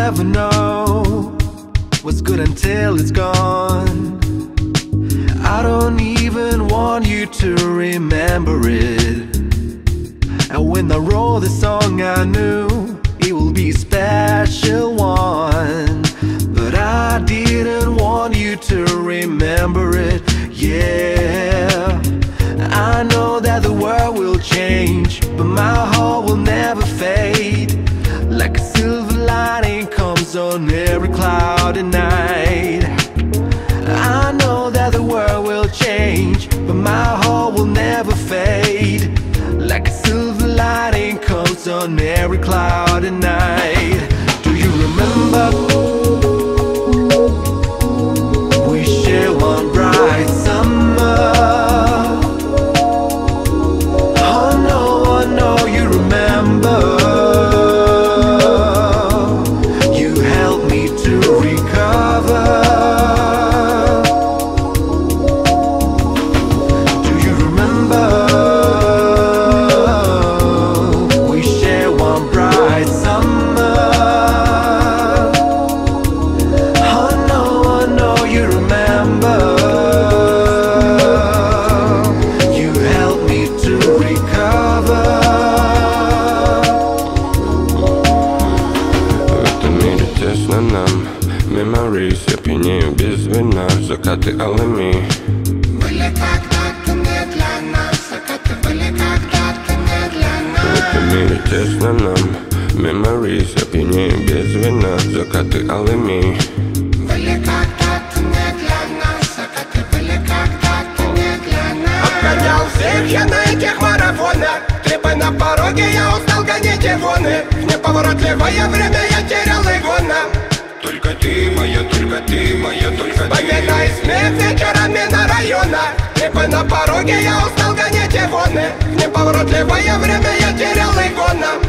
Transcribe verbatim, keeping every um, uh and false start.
never know what's good until it's gone. I don't even want you to remember it. And when I wrote the song, I knew it will be a special one. But I didn't want you to remember it. Yeah, I know that the world will change, but my heart will never fade. Like a silver lining comes on every cloudy night. I know that the world will change, but my heart will never fade. Like a silver lining comes on every cloudy night. Do you remember? We shared one bright summer. Oh no, I know you remember. You helped me to recover. Do you remember? We shared one bright summer. Oh no, I know you remember. You helped me to recover. В этом мире тесно нам, memories, я пьянею без вина. Закаты алыми Были когда-то не для нас, закаты были когда-то не для В этом нас. мире тесно нам, memories, я пьянею без вина. Закаты алыми Были когда-то не для нас, закаты были когда-то не для нас. Обгонял всех я на этих марафонах. Трипы на пороге, я устал гонять ивоны. В неповоротливое время я терял игона. Только ты моя, только ты моя, только ты. Победа и смех вечерами на районах. Трипы на пороге, я устал гонять ивоны. В неповоротливое время я терял игона.